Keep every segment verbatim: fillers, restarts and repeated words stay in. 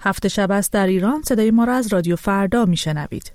هفت شب است در ایران. صدای ما را از رادیو فردا میشنوید.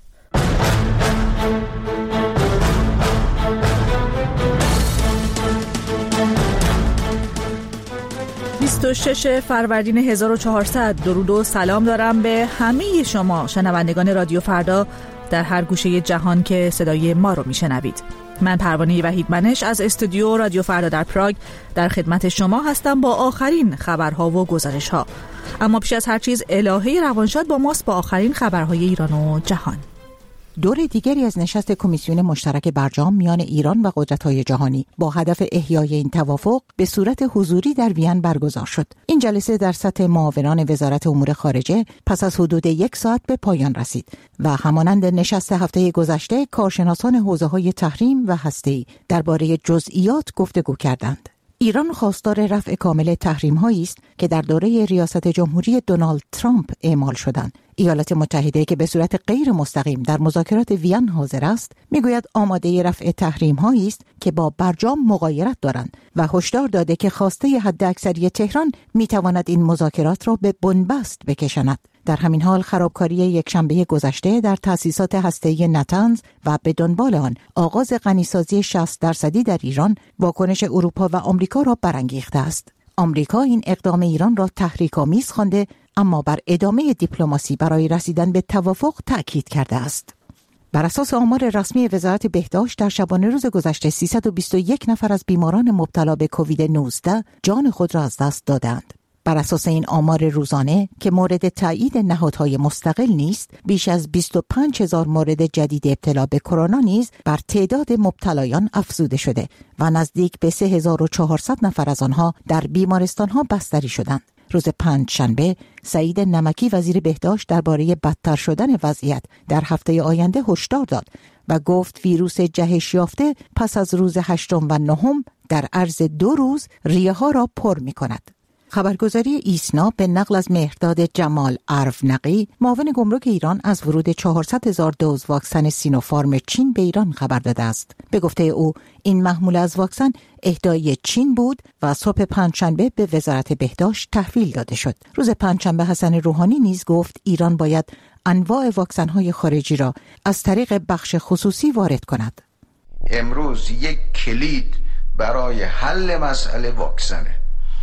بیست و شش فروردین هزار و چهارصد. درود و سلام دارم به همه شما شنوندگان رادیو فردا در هر گوشه جهان که صدای ما رو میشنوید. من پروانه وحیدمنش از استودیو رادیو فردا در پراگ در خدمت شما هستم با آخرین خبرها و گزارش‌ها. اما پیش از هر چیز الهه روانشاد با ماست با آخرین خبرهای ایران و جهان. دور دیگری از نشست کمیسیون مشترک برجام میان ایران و قدرت‌های جهانی با هدف احیای این توافق به صورت حضوری در وین برگزار شد. این جلسه در سطح معاونان وزارت امور خارجه پس از حدود یک ساعت به پایان رسید و همانند نشست هفته گذشته کارشناسان حوزه‌های تحریم و هسته‌ای درباره جزئیات گفتگو کردند. ایران خواستار رفع کامل تحریم‌هایی است که در دوره ریاست جمهوری دونالد ترامپ اعمال شدند. ایالات متحده که به صورت غیر مستقیم در مذاکرات وین حاضر است، میگوید آماده رفع تحریم‌هایی است که با برجام مغایرت دارند و هشدار داده که خواسته حداکثری تهران میتواند این مذاکرات را به بنبست بکشاند. در همین حال خرابکاری یکشنبه گذشته در تأسیسات هسته‌ای نتنز و به دنبال آن آغاز غنیسازی شصت درصدی در ایران واکنش اروپا و آمریکا را برانگیخته است. آمریکا این اقدام ایران را تحریک‌آمیز خوانده اما بر ادامه دیپلماسی برای رسیدن به توافق تأکید کرده است. بر اساس آمار رسمی وزارت بهداشت در شبانه روز گذشته سیصد و بیست و یک نفر از بیماران مبتلا به کووید نوزده جان خود را از دست دادند. بر اساس این آمار روزانه که مورد تایید نهادهای مستقل نیست، بیش از بیست و پنج هزار مورد جدید ابتلا به کرونا نیز بر تعداد مبتلایان افزوده شده و نزدیک به سه هزار و چهارصد نفر از آنها در بیمارستانها بستری شدند. روز پنج شنبه سعید نمکی وزیر بهداشت درباره بدتر شدن وضعیت در هفته آینده هشدار داد و گفت ویروس جهش یافته پس از روز هشتم و نهم در عرض دو روز ریه ها را پر می کند. خبرگزاری ایسنا به نقل از مهرداد جمال ارونقی معاون گمرک ایران از ورود چهارصد هزار دوز واکسن سینوفارم چین به ایران خبر داده است. به گفته او این محموله از واکسن اهدای چین بود و صبح پنجشنبه به وزارت بهداشت تحویل داده شد. روز پنجشنبه حسن روحانی نیز گفت ایران باید انواع واکسن‌های خارجی را از طریق بخش خصوصی وارد کند. امروز یک کلید برای حل مسئله واکسنه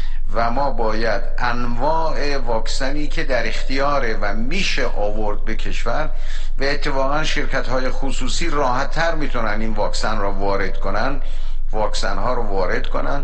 و ما باید انواع واکسنی که در اختیاره و میشه آورد به کشور و اتفاقا شرکت‌های خصوصی راحت‌تر میتونن این واکسن را وارد کنن واکسن‌ها رو وارد کنن.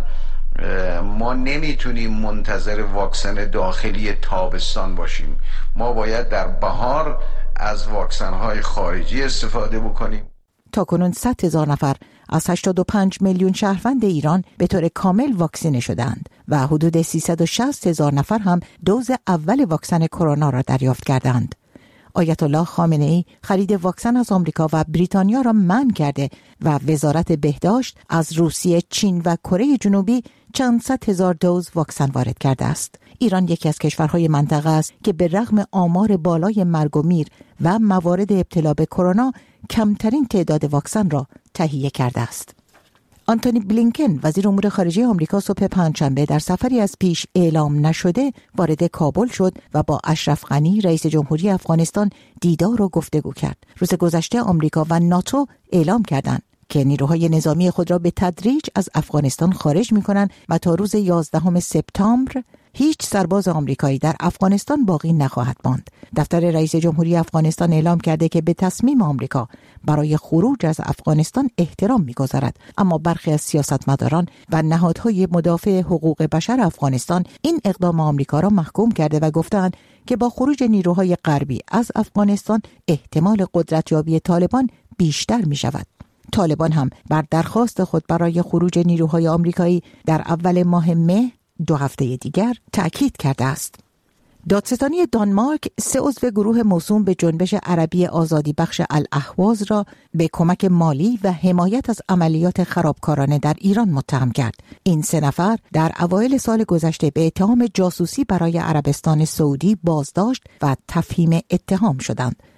ما نمیتونیم منتظر واکسن داخلی تابستان باشیم. ما باید در بهار از واکسن‌های خارجی استفاده بکنیم. تاکنون صد هزار نفر از هشتاد و پنج میلیون شهروند ایران به طور کامل واکسینه شدند و حدود سیصد و شصت هزار نفر هم دوز اول واکسن کرونا را دریافت کردند. آیت الله خامنه ای خرید واکسن از آمریکا و بریتانیا را منع کرده و وزارت بهداشت از روسیه، چین و کره جنوبی چند صد هزار دوز واکسن وارد کرده است. ایران یکی از کشورهای منطقه است که به رغم آمار بالای مرگ و میر و موارد ابتلا به کرونا کمترین تعداد واکسن را تهیه کرده است. آنتونی بلینکن وزیر امور خارجه آمریکا صبح پنجشنبه در سفری از پیش اعلام نشده وارد کابل شد و با اشرف غنی رئیس جمهوری افغانستان دیدار و گفتگو کرد. روز گذشته آمریکا و ناتو اعلام کردند که نیروهای نظامی خود را به تدریج از افغانستان خارج می‌کنند و تا روز یازدهم سپتامبر هیچ سرباز آمریکایی در افغانستان باقی نخواهد ماند. دفتر رئیس جمهوری افغانستان اعلام کرده که به تصمیم آمریکا برای خروج از افغانستان احترام می‌گذارد، اما برخی از سیاستمداران و نهادهای مدافع حقوق بشر افغانستان این اقدام آمریکا را محکوم کرده و گفتند که با خروج نیروهای غربی از افغانستان احتمال قدرتیابی طالبان بیشتر می‌شود. طالبان هم بر درخواست خود برای خروج نیروهای آمریکایی در اول ماه مه دو هفته دیگر تأکید کرده است. دادستانی دانمارک سه عضو گروه موسوم به جنبش عربی آزادی بخش الاهواز را به کمک مالی و حمایت از عملیات خرابکارانه در ایران متهم کرد. این سه نفر در اوایل سال گذشته به اتهام جاسوسی برای عربستان سعودی بازداشت و تفهیم اتهام شدند.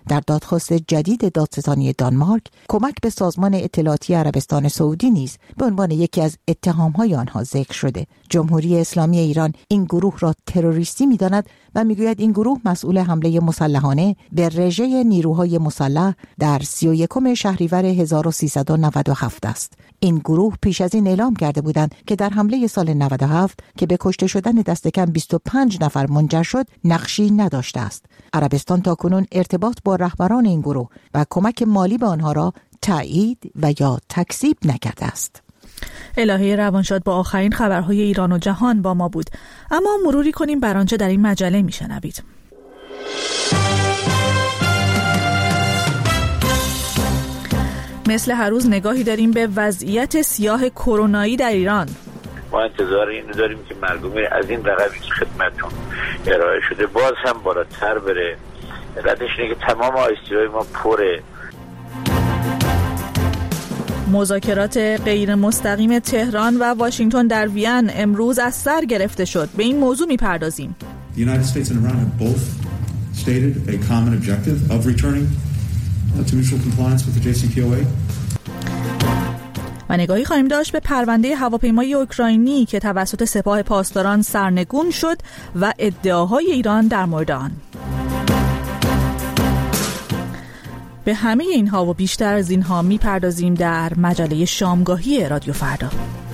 در دادخواست جدید دادستانی دانمارک کمک به سازمان اطلاعاتی عربستان سعودی نیز به عنوان یکی از اتهام‌های آنها ذکر شده. جمهوری اسلامی ایران این گروه را تروریستی می‌داند و می‌گوید این گروه مسئول حمله مسلحانه به رژه نیروهای مسلح در سی و یکم شهریور هزار و سیصد و نود و هفت است. این گروه پیش از این اعلام کرده بودند که در حمله سال نود و هفت که به کشته شدن دست کم بیست و پنج نفر منجر شد نقشی نداشته است. عربستان تاکنون ارتباط با رهبران این گروه و کمک مالی به آنها را تایید و یا تکذیب نکرده است. الهه روانشاد با آخرین خبرهای ایران و جهان با ما بود. اما مروری کنیم بر آنچه در این مجله میشنوید. مثل هر روز نگاهی داریم به وضعیت سیاه کرونایی در ایران. ما انتظار اینو داریم که مرگومیر از این رقمی که خدمتتون ارائه شده باز هم بالاتر بره. علتش اینه که تمام آیسی‌های ما پره. مذاکرات غیر مستقیم تهران و واشنگتن در وین امروز از سر گرفته شد. به این موضوع میپردازیم. The United States and Iran have both stated a common objective of returning to mutual compliance with the جی سی پی او ای. و نگاهی خواهیم داشت به پرونده هواپیمای اوکراینی که توسط سپاه پاسداران سرنگون شد و ادعاهای ایران در مورد آن. به همه اینها و بیشتر از اینها میپردازیم در مجله شامگاهی رادیو فردا.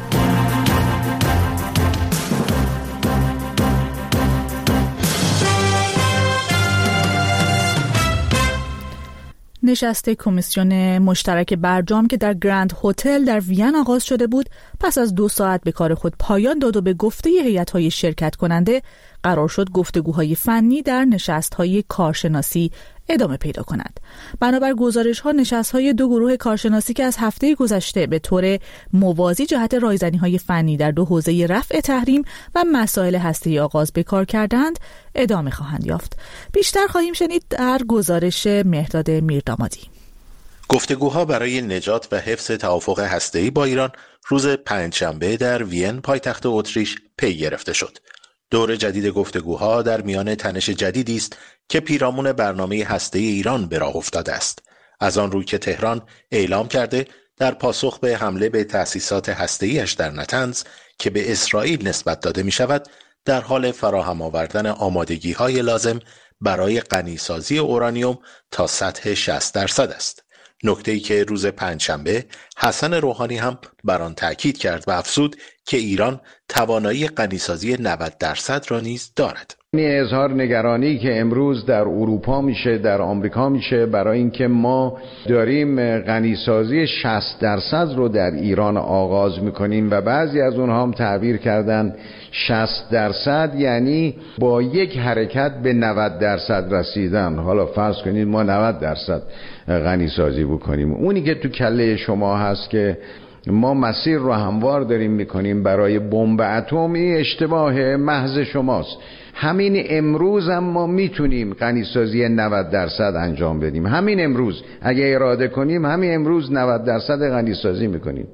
نشست کمیسیون مشترک برجام که در گرند هتل در وین آغاز شده بود پس از دو ساعت به کار خود پایان داد و به گفته هیئت‌های شرکت کننده قرار شد گفتگوهای فنی در نشست‌های کارشناسی ادامه پیدا کند. بنابر گزارش‌ها نشست‌های دو گروه کارشناسی که از هفته گذشته به طور موازی جهت رایزنی‌های فنی در دو حوزه رفع تحریم و مسائل هسته‌ای آغاز به کار کردند ادامه خواهند یافت. بیشتر خواهیم شنید در گزارش مهرداد میردامادی. گفتگوها برای نجات و حفظ توافق هسته‌ای با ایران روز پنجشنبه در وین پایتخت اتریش پی گرفته شد. دور جدید گفتگوها در میان تنش جدیدی است که پیرامون برنامه هسته‌ای ایران به راه افتاده است. از آن رو که تهران اعلام کرده در پاسخ به حمله به تأسیسات هسته‌ای‌اش در نتنز که به اسرائیل نسبت داده می شود، در حال فراهم آوردن آمادگی‌های لازم برای غنی‌سازی اورانیوم تا سطح شصت درصد است. نکته‌ای که روز پنجشنبه حسن روحانی هم بر آن تاکید کرد و افزود که ایران توانایی غنی‌سازی نود درصد را نیز دارد. این اظهار نگرانی که امروز در اروپا میشه، در آمریکا میشه، برای اینکه ما داریم غنی‌سازی شصت درصد رو در ایران آغاز میکنیم و بعضی از اونها هم تعبیر کردن شصت درصد یعنی با یک حرکت به نود درصد رسیدن. حالا فرض کنید ما نود درصد غنی‌سازی بکنیم. اونی که تو کله شما هست که ما مسیر رو هموار داریم میکنیم برای بمب اتمی، اشتباه محض شماست. همین امروز هم ما میتونیم غنی‌سازی نود درصد انجام بدیم. همین امروز اگه اراده کنیم همین امروز نود درصد غنی‌سازی میکنیم.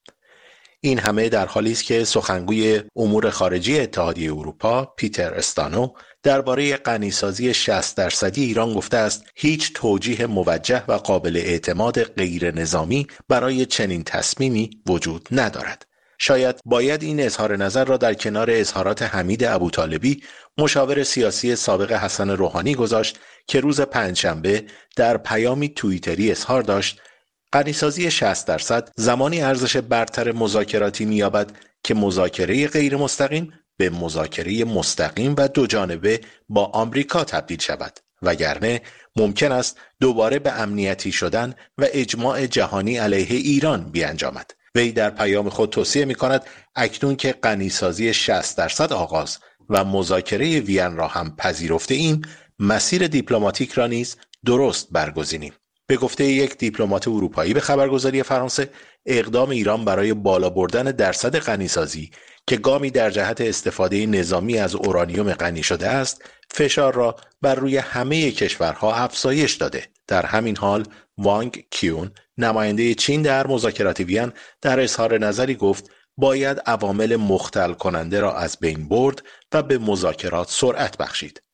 این همه در حالی است که سخنگوی امور خارجه اتحادیه اروپا پیتر استانو درباره غنی‌سازی شصت درصدی ایران گفته است هیچ توجیه موجه و قابل اعتماد غیر نظامی برای چنین تصمیمی وجود ندارد. شاید باید این اظهار نظر را در کنار اظهارات حمید ابوطالبی مشاور سیاسی سابق حسن روحانی گذاشت که روز پنجشنبه در پیامی توییتری اظهار داشت غنی‌سازی شصت درصد زمانی ارزش برتر مذاکراتی می‌یابد که مذاکره غیر مستقیم به مذاکره مستقیم و دو جانبه با آمریکا تبدیل شود، وگرنه ممکن است دوباره به امنیتی شدن و اجماع جهانی علیه ایران بیانجامد. وی در پیام خود توصیه می‌کند اکنون که غنی‌سازی شصت درصد آغاز و مذاکره وین را هم پذیرفته ایم، مسیر دیپلماتیک را نیز درست برگزینیم. به گفته یک دیپلمات اروپایی به خبرگزاری فرانسه، اقدام ایران برای بالا بردن درصد غنی‌سازی که گامی در جهت استفاده نظامی از اورانیوم غنی شده است، فشار را بر روی همه کشورها افزایش داده. در همین حال وانگ کیون، نماینده چین در مذاکرات وین، در اظهار نظری گفت باید عوامل مختل کننده را از بین برد و به مذاکرات سرعت بخشید.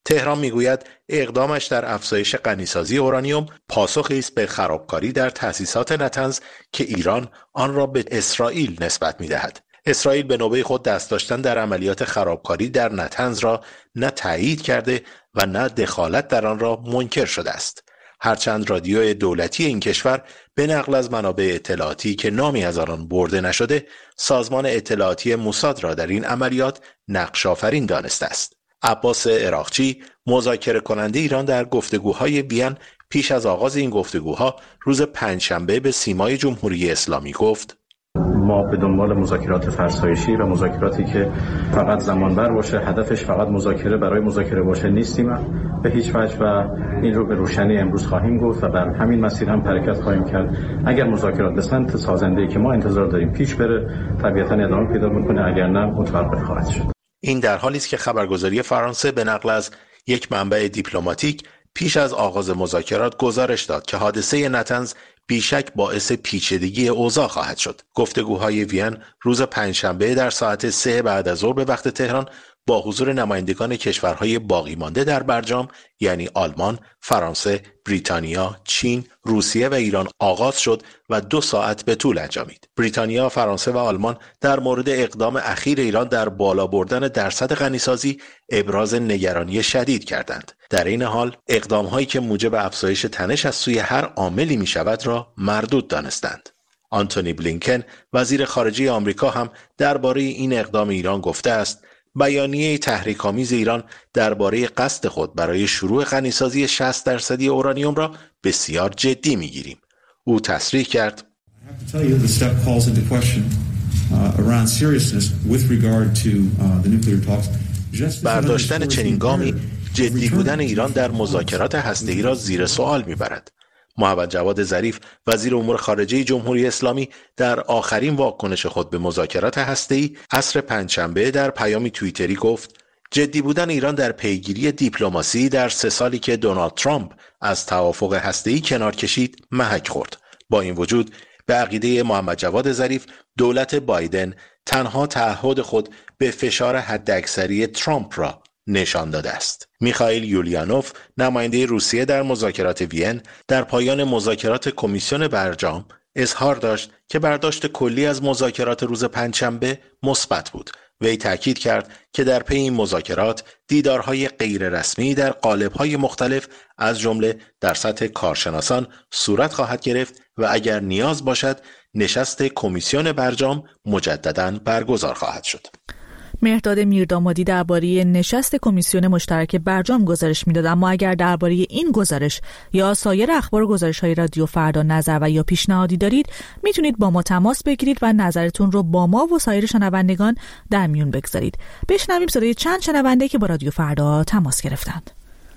تهران میگوید اقدامش در افزایش غنیسازی اورانیوم پاسخی است به خرابکاری در تأسیسات نتنز که ایران آن را به اسرائیل نسبت می‌دهد. اسرائیل به نوبه خود دست داشتن در عملیات خرابکاری در نتنز را نه تایید کرده و نه دخالت در آن را منکر شده است. هرچند رادیوی دولتی این کشور به نقل از منابع اطلاعاتی که نامی از آن برده نشده، سازمان اطلاعاتی موساد را در این عملیات نقش آفرین دانسته است. عباس عراقچی، مذاکره کننده ایران در گفتگوهای وین پیش از آغاز این گفتگوها روز پنجشنبه به سیمای جمهوری اسلامی گفت: ما به دنبال مذاکرات فرسایشی و مذاکراتی که فقط زمانبر باشه، هدفش فقط مذاکره برای مذاکره باشه نیستیم به هیچ وجه و این رو به روشنی امروز خواهیم گفت و بر همین مسیر هم حرکت خواهیم کرد. اگر مذاکرات به سمت سازنده‌ای که ما انتظار داریم پیش بره، طبیعتاً ادامه پیدا می‌کنه، اگر نه متوقف خواهد شد. این در حالی است که خبرگزاری فرانسه به نقل از یک منبع دیپلماتیک پیش از آغاز مذاکرات گزارش داد که حادثه نتنز بیشک باعث پیچیدگی اوضاع خواهد شد. گفتگوهای وین روز پنجشنبه در ساعت سه بعد از ظهر به وقت تهران با حضور نمایندگان کشورهای باقی مانده در برجام یعنی آلمان، فرانسه، بریتانیا، چین، روسیه و ایران آغاز شد و دو ساعت به طول انجامید. بریتانیا، فرانسه و آلمان در مورد اقدام اخیر ایران در بالا بردن درصد غنیسازی ابراز نگرانی شدید کردند. در این حال اقدام‌هایی که موجب افزایش تنش از سوی هر عاملی می‌شود را مردود دانستند. آنتونی بلینکن، وزیر خارجه آمریکا، هم درباره این اقدام ایران گفته است: بیانیه تحریک‌آمیز ایران درباره قصد خود برای شروع غنیسازی شصت درصدی اورانیوم را بسیار جدی می‌گیریم. او تصریح کرد: برداشتن چنین گامی جدی بودن ایران در مذاکرات هسته‌ای را زیر سوال می‌برد. محمد جواد ظریف، وزیر امور خارجه جمهوری اسلامی، در آخرین واکنش خود به مذاکرات هسته‌ای عصر پنجشنبه در پیامی توییتری گفت: جدی بودن ایران در پیگیری دیپلماسی در سه سالی که دونالد ترامپ از توافق هسته‌ای کنار کشید محک خورد. با این وجود به عقیده محمد جواد ظریف، دولت بایدن تنها تعهد خود به فشار حداکثری ترامپ را نشان داده است. میخائیل یولیانوف، نماینده روسیه در مذاکرات وین، در پایان مذاکرات کمیسیون برجام اظهار داشت که برداشت کلی از مذاکرات روز پنجشنبه مثبت بود. وی تاکید کرد که در پی این مذاکرات دیدارهای غیر رسمی در قالب‌های مختلف از جمله در سطح کارشناسان صورت خواهد گرفت و اگر نیاز باشد نشست کمیسیون برجام مجدداً برگزار خواهد شد. مهرداد میردامادی درباره نشست کمیسیون مشترک برجام گزارش میداد. اما اگر درباره این گزارش یا سایر اخبار و گزارش‌های رادیو فردا نظر و یا پیشنهادی دارید، میتونید با ما تماس بگیرید و نظرتون رو با ما و سایر شنوندگان در میون بگذارید. بشنویم صدای چند شنونده که با رادیو فردا تماس گرفتند.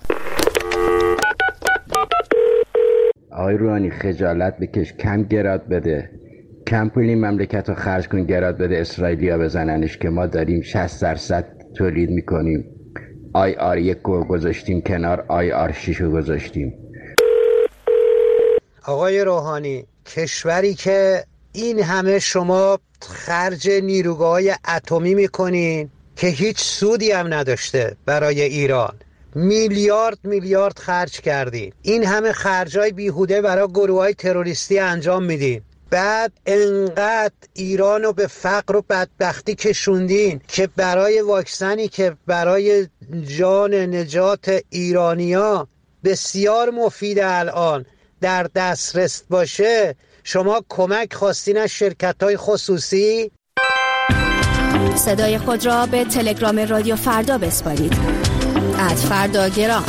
آقای روحانی، خجالت بکش، کم گراد بده، کم پول این مملکت رو خرج کن، گراد بده اسرائیلیا بزننش که ما داریم شصت درصد تولید میکنیم. آی آر یک رو گذاشتیم کنار، آی آر شش رو گذاشتیم. آقای روحانی، کشوری که این همه شما خرج نیروگاه‌های اتمی میکنین که هیچ سودی هم نداشته برای ایران، میلیارد میلیارد خرج کردین، این همه خرجای بیهوده برای گروه‌های تروریستی انجام میدین، بعد انقدر ایرانو به فقر و بدبختی کشوندین که برای واکسنی که برای جان نجات ایرانیا بسیار مفید الان در دسترس باشه، شما کمک خواستین از شرکت‌های خصوصی؟ صدای خود را به تلگرام رادیو فردا بسپارید. ات فردا گرام.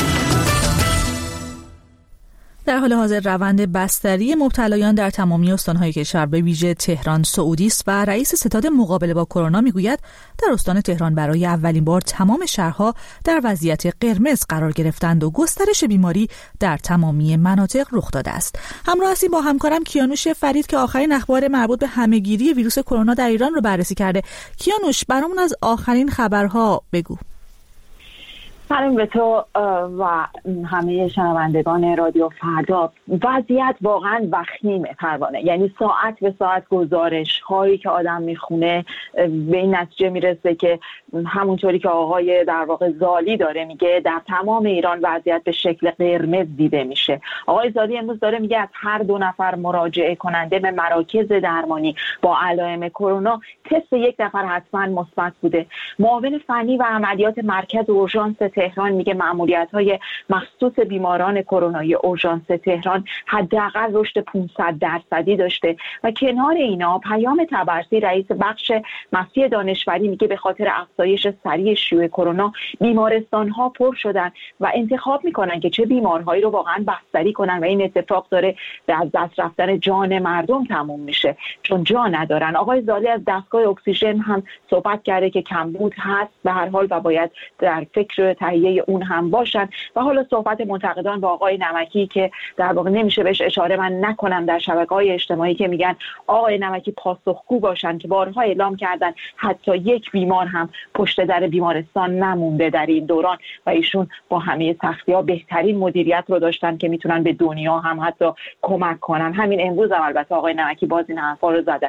در حال حاضر روند بستری مبتلایان در تمامی استان‌های کشور به ویژه تهران سعودی است و رئیس ستاد مقابله با کرونا میگوید در استان تهران برای اولین بار تمام شهرها در وضعیت قرمز قرار گرفتند و گسترش بیماری در تمامی مناطق رخ داده است. همراه هستیم با همکارم کیانوش فرید که آخرین اخبار مربوط به همهگیری ویروس کرونا در ایران رو بررسی کرده. کیانوش، برامون از آخرین خبرها بگو. سلام به تو و همه شنوندگان رادیو فردا. وضعیت واقعا وخیمه پروانه، یعنی ساعت به ساعت گزارش هایی که آدم میخونه به این نتیجه میرسه که همونطوری که آقای در واقع زالی داره میگه در تمام ایران وضعیت به شکل قرمز دیده میشه. آقای زالی امروز داره میگه از هر دو نفر مراجعه کننده به مراکز درمانی با علائم کرونا تست یک نفر حتما مثبت بوده. معاون فنی و عملیات مرکز اورژانس تهران میگه مأموریت‌های مخصوص بیماران کرونایی اورژانس تهران حداقل رشد پانصد درصدی داشته و کنار اینا پیام تبرسی رئیس بخش مسی دانشوری میگه به خاطر افزایش سریع شیوع کرونا بیمارستان‌ها پر شدن و انتخاب میکنن که چه بیمارهایی رو واقعا بستری کنن و این اتفاق داره به از دست رفتن جان مردم تموم میشه چون جا ندارن. آقای زالی از دستگاه اکسیژن هم صحبت کرده که کمبود هست به هر حال و باید در فکر تهیه اون هم باشن و حالا صحبت منتقدان با آقای نمکی که در واقع نمیشه بهش اشاره من نکنم در شبکه‌های اجتماعی که میگن آقای نمکی پاسخگو باشن که بارها اعلام کردن حتی یک بیمار هم پشت در بیمارستان نمونده در این دوران و ایشون با همه سختی‌ها بهترین مدیریت رو داشتن که میتونن به دنیا هم حتی کمک کنن. همین امروز هم البته آقای نمکی باز این حرفا رو زدن.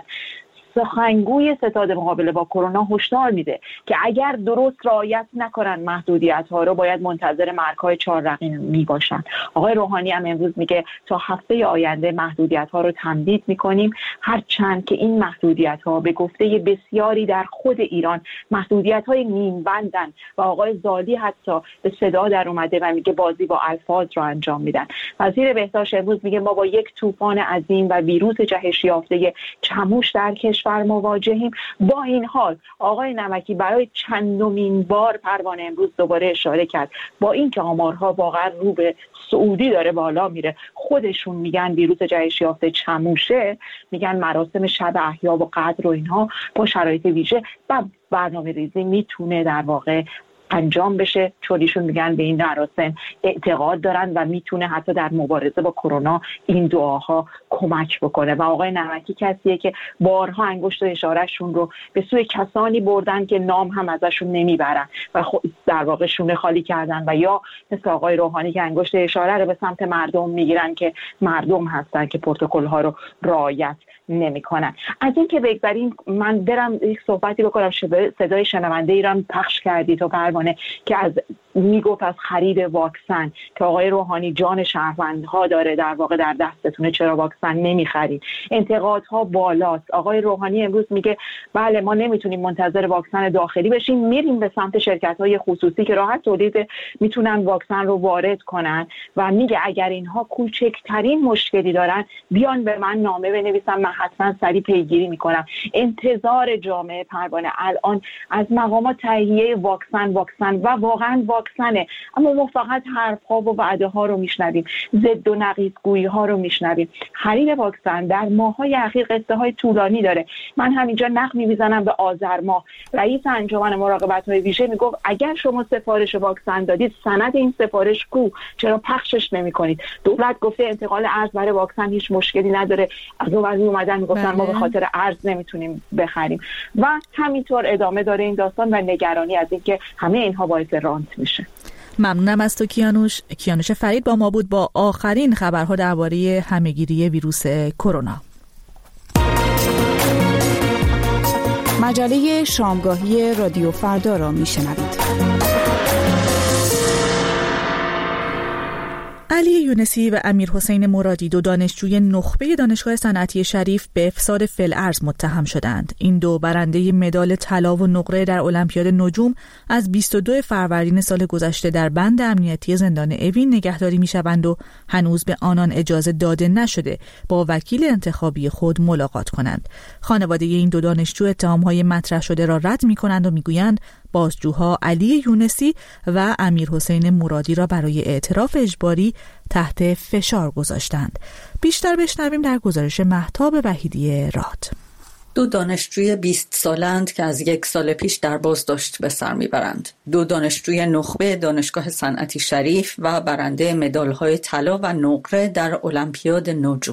سخنگوی ستاد مقابله با کرونا هشدار میده که اگر درست رعایت نکنن محدودیت‌ها رو باید منتظر مرگ‌های چهار رقمی باشن. آقای روحانی هم امروز میگه تا هفته آینده محدودیت‌ها رو تمدید می‌کنیم، هرچند که این محدودیت‌ها به گفته بسیاری در خود ایران محدودیت‌های نیم بندن و آقای زالی حتی به صدا در اومده و میگه بازی با الفاظ رو انجام میدن. وزیر بهداشت امروز میگه ما با یک طوفان عظیم و ویروس جهش یافته چموش در کشور مواجهیم. با این حال آقای نمکی برای چندمین بار پروانه امروز دوباره اشاره کرد با اینکه آمارها واقعا رو به سعودی داره بالا میره، خودشون میگن ویروس جهش یافته چموشه، میگن مراسم شب احیا و قدر و اینها با شرایط ویژه و برنامه ریزی میتونه در واقع انجام بشه چون ایشون میگن به این مراسم اعتقاد دارن و میتونه حتی در مبارزه با کرونا این دعاها کمک بکنه. و آقای نمکی کسیه که بارها انگشت اشارهشون رو به سوی کسانی بردن که نام هم ازشون نمیبرن و در واقع شونه خالی کردن و یا مثل آقای روحانی که انگشت اشاره رو به سمت مردم میگیرن که مردم هستن که پروتکل ها رو رعایت نمیکنن. از این که بگذاریم من برم یک صحبتی بکنم. صدای شنونده ایران پخش کردی تو پروانه که از میگفت از خرید واکسن که آقای روحانی جان شهروندها داره در واقع در دستتونه، چرا واکسن نمیخرید؟ انتقادها بالاست. آقای روحانی امروز میگه بله ما نمیتونیم منتظر واکسن داخلی بشیم، میریم به سمت شرکت‌های خصوصی که راحت تولید میتونن واکسن رو وارد کنن و میگه اگر اینها کوچکترین مشکلی دارن بیان به من نامه بنویسن، من حتما سریع پیگیری میکنم. انتظار جامعه پروانه الان از مقامات تهیه واکسن واکسن و واقعا واکسنه، اما ما فقط حرف ها و وعده ها رو میشنویم، ضد و نقیض گویی ها رو میشنویم. خرید واکسن در ماه‌های اخیر قصه های طولانی داره. من همینجا نقد میزنم به آذر ماه. رئیس انجمن مراقبت های ویژه میگفت اگر شما سفارش واکسن دادید سند این سفارش کو، چرا پخشش نمیکنید؟ دولت گفته انتقال ارز برای واکسن هیچ مشکلی نداره، از اون ور اومدن میگفتن ما به خاطر ارز نمیتونیم بخریم و همینطور ادامه داره این داستان و نگرانی از اینکه همه اینها باعث رانت میشه. ممنونم از تو کیانوش. کیانوش فرید با ما بود با آخرین خبرها درباره همهگیری ویروس کرونا. مجله شامگاهی رادیو فردا را میشنوید. علی یونسی و امیر حسین مرادی دو دانشجوی نخبه دانشگاه صنعتی شریف به افساد فی‌الارض متهم شدند. این دو برنده مدال طلا و نقره در المپیاد نجوم از بیست و دو فروردین سال گذشته در بند امنیتی زندان اوین نگهداری می‌شوند و هنوز به آنان اجازه داده نشده با وکیل انتخابی خود ملاقات کنند. خانواده این دو دانشجو اتهام‌های مطرح شده را رد می‌کنند و می‌گویند بازجوها علی یونسی و امیر حسین مرادی را برای اعتراف اجباری تحت فشار گذاشتند. بیشتر بشنویم در گزارش مهتاب وحیدی راد. دو دانشجوی بیست سالند که از یک سال پیش در بازداشت به سر میبرند. دو دانشجوی نخبه دانشگاه صنعتی شریف و برنده مدال‌های طلا و نقره در المپیاد نجوم.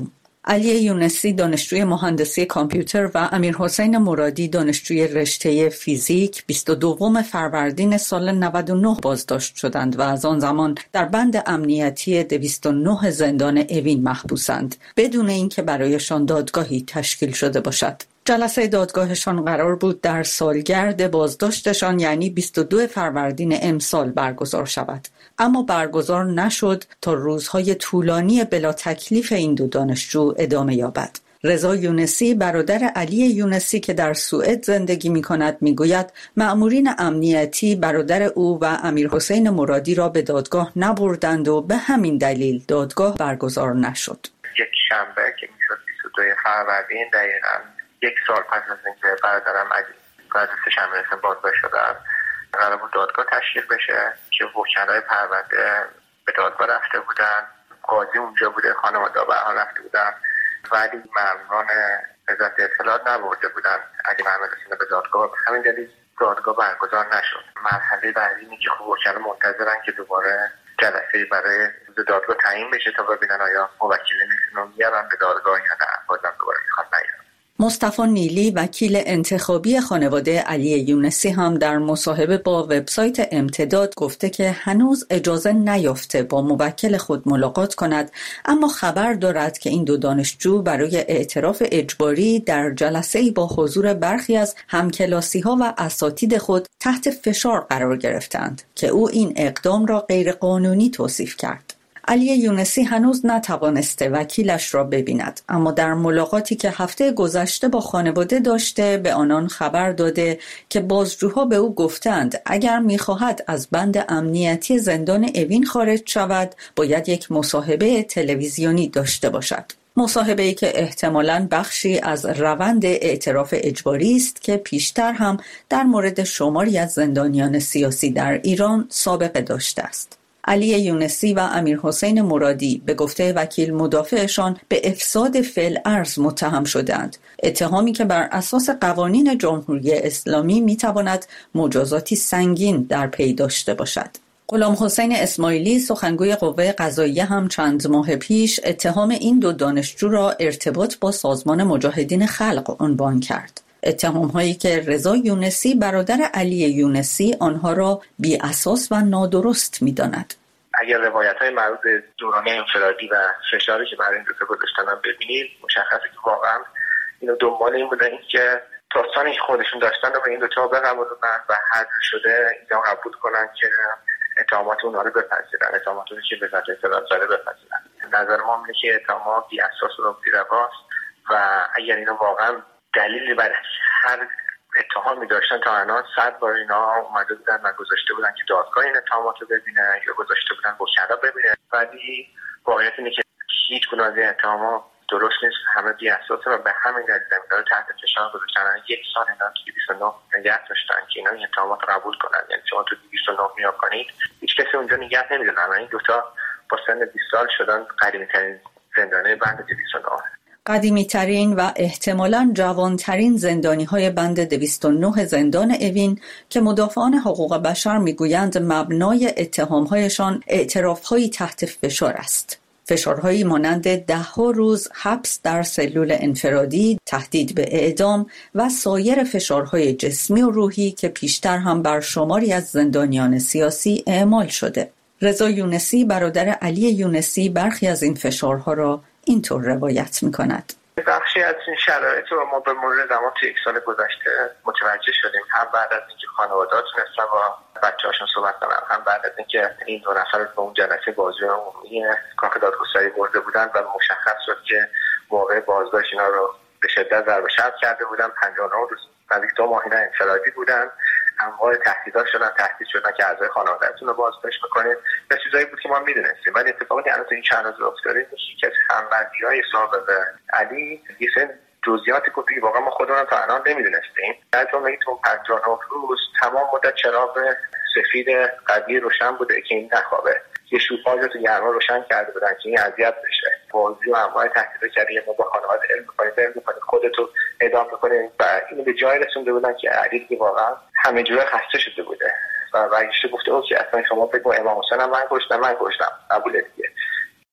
علی یونسی دانشجوی مهندسی کامپیوتر و امیر حسین مرادی دانشجوی رشته فیزیک بیست و دوم فروردین سال نود و نه بازداشت شدند و از آن زمان در بند امنیتی دویست و نه زندان اوین محبوسند بدون اینکه برایشان دادگاهی تشکیل شده باشد. جلسه دادگاهشان قرار بود در سالگرد بازداشتشان یعنی بیست و دو فروردین امسال برگزار شود، اما برگزار نشد تا روزهای طولانی بلا تکلیف این دو دانشجو ادامه یابد. رضا یونسی برادر علی یونسی که در سوئد زندگی می کند می گوید مأمورین امنیتی برادر او و امیر حسین مرادی را به دادگاه نبردند و به همین دلیل دادگاه برگزار نشد. یک شنبه که می شد بیست و دو فروردین دقیقاً یک سال پس از اینکه برادرم علی بعد از سه‌شنبه رسم بازداشت شدن قرار بود دادگاه تشکیل بشه که وکلای پرونده به دادگاه رفته بودن، قاضی اونجا بوده، خانواده به حال رفته بودن، ولی مأموران وزارت اطلاعات نبرده بودن علی محمد حسین به دادگاه. به همین دلیل دادگاه برگزار نشد. مرحله بعدی اینه که خب وکلا منتظرن که دوباره جلسه برای روز دادگاه تعیین بشه تا ببینن آیا موکلینشون رو میارن به دادگاه یا نه، بازم دوباره میخوان نیارن. مصطفی نیلی وکیل انتخابی خانواده علی یونسی هم در مصاحبه با وبسایت امتداد گفته که هنوز اجازه نیافته با موکل خود ملاقات کند، اما خبر دارد که این دو دانشجو برای اعتراف اجباری در جلسه‌ای با حضور برخی از همکلاسی‌ها و اساتید خود تحت فشار قرار گرفتند که او این اقدام را غیرقانونی توصیف کرد. علی یونسی هنوز نتوانسته وکیلش را ببیند، اما در ملاقاتی که هفته گذشته با خانواده داشته به آنان خبر داده که بازجوها به او گفتند اگر می‌خواهد از بند امنیتی زندان اوین خارج شود باید یک مصاحبه تلویزیونی داشته باشد. مصاحبه‌ای که احتمالاً بخشی از روند اعتراف اجباری است که پیشتر هم در مورد شماری از زندانیان سیاسی در ایران سابقه داشته است. علی یونسی و امیر حسین مرادی به گفته وکیل مدافعشان به افساد فعل ارض متهم شدند، اتهامی که بر اساس قوانین جمهوری اسلامی میتواند مجازاتی سنگین در پی داشته باشد. غلام حسین اسماعیلی سخنگوی قوه قضاییه هم چند ماه پیش اتهام این دو دانشجو را ارتباط با سازمان مجاهدین خلق عنوان کرد. اتهام هایی که رضا یونسی برادر علی یونسی آنها را بی اساس و نادرست می داند. اگر روایت های مربوط به دوران انفرادی و فشاری که برای این دوتا گذاشتن هم ببینید مشخصه که واقعا اینو دنبال این بودن که داستانی که خودشون داشتن رو به این دوتا بقبولونن و حذف شده اینجا قبول کنن که اتهامات اونها رو بپذیرن، اتهامات رو که وزارت اطلاعات زده بپذیرن. نظر ما اینه که اتهامات بی اساس و بی رواست و اگر اینو واقعا دلیلی برای هر اتهامی داشتن تا الان صد بار اینا اومده بودن و گذاشته بودن که دادگاه این اتهامات رو ببینه یا گذاشته بودن وکلا ببینه، ولی واقعیت اینه که هیچ گونه از این اتهامات درست نیست، همه بی اساسه و به همین دلیل اینا رو تحت فشار گذاشتن. یک سال اینا تو دویست و نه نگه داشتن که اینا این اتهامات رو قبول کنن. یعنی شما تو دویست و نه نگاه کنید هیچ کسی اونجا نگه نمیدونه. این دوتا با سن بیست سال شدن قدیمی‌ترین زندانی بند دویست و نه. قدیمی ترین و احتمالاً جوانترین زندانی های بند دویست و نه زندان اوین که مدافعان حقوق بشر میگویند مبنای اتهام هایشان اعتراف هایی تحت فشار است. فشارهایی مانند ده ها روز حبس در سلول انفرادی، تهدید به اعدام و سایر فشارهای جسمی و روحی که پیشتر هم بر شماری از زندانیان سیاسی اعمال شده. رضا یونسی برادر علی یونسی برخی از این فشارها را اینطور روایت می‌کند. بخشی از این شرایط رو ما به مرور زمان توی یک سال گذشته متوجه شدیم، هم بعد از اینکه خانواده‌ها تونستن با بچه‌هاشون صحبت کنن، هم بعد از اینکه این دو نفر به اون جلسه بازجویی عمومی کاخ دادگستری برده بودن و مشخص شد که موقع بازداشت اینا رو به شدت ضرب و شتم کرده بودن. پنجاه و نه روز نزدیک دو ماه اینا انفرادی بودن، انواع تهدیدات شدن، تهدید شدن که اعضای خانواده‌تون رو بازداشت می‌کنید. به چیزایی بود که ما می‌دونستیم، ولی اتفاقی الان تو این چند روز افتاده که همبندی‌های سابق علی یه سری جزئیاتی که واقعا ما خودمون تا الان نمی‌دونستیم. در جمله تو پنجاه و نه روز تمام مدت چراغ سفید قضیه روشن بوده که این نخوابه. یه شوپاژ تو گرما روشن کرده بودن که این اذیت بشه. بازی و انواع تهدیدات کردن ما با خانواده علم می‌کنید، علم می‌کنید، خودتو اعدام می‌کنید و اینو به جای رسونده بودن که علی که واقعا همه جوره خسته شده بوده و برگشته گفته اوکی اصلا شما بگو امام حسین هم من کشتم من کشتم قبول دیگه.